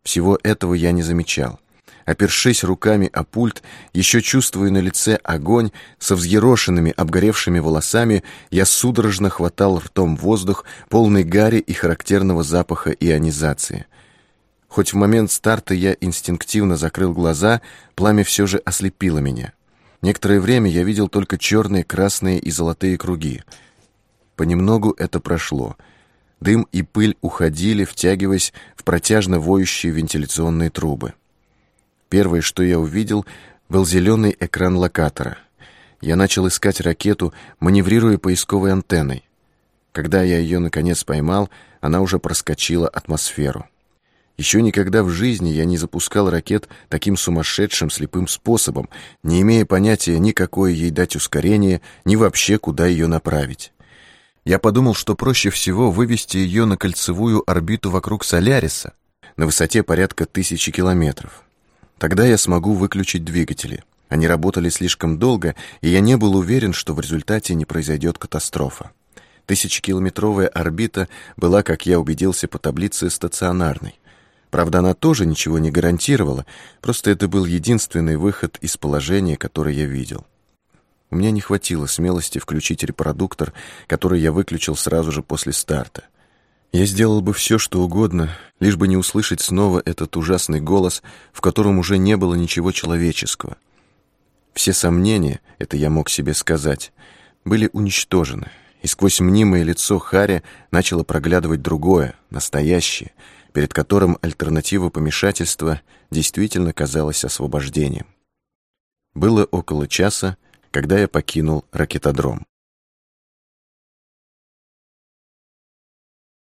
Всего этого я не замечал. Опершись руками о пульт, еще чувствуя на лице огонь, со взъерошенными, обгоревшими волосами, я судорожно хватал ртом воздух, полный гари и характерного запаха ионизации. Хоть в момент старта я инстинктивно закрыл глаза, пламя все же ослепило меня. Некоторое время я видел только черные, красные и золотые круги. Понемногу это прошло. Дым и пыль уходили, втягиваясь в протяжно воющие вентиляционные трубы. Первое, что я увидел, был зеленый экран локатора. Я начал искать ракету, маневрируя поисковой антенной. Когда я ее наконец поймал, она уже проскочила атмосферу. Еще никогда в жизни я не запускал ракет таким сумасшедшим слепым способом, не имея понятия ни какое ей дать ускорение, ни вообще куда ее направить. Я подумал, что проще всего вывести ее на кольцевую орбиту вокруг Соляриса на высоте порядка 1000 километров. Тогда я смогу выключить двигатели. Они работали слишком долго, и я не был уверен, что в результате не произойдет катастрофа. 1000-километровая орбита была, как я убедился по таблице, стационарной. Правда, она тоже ничего не гарантировала, просто это был единственный выход из положения, который я видел. У меня не хватило смелости включить репродуктор, который я выключил сразу же после старта. Я сделал бы все, что угодно, лишь бы не услышать снова этот ужасный голос, в котором уже не было ничего человеческого. Все сомнения, это я мог себе сказать, были уничтожены, и сквозь мнимое лицо Харри начало проглядывать другое, настоящее, перед которым альтернатива помешательства действительно казалась освобождением. Было около часа, когда я покинул ракетодром.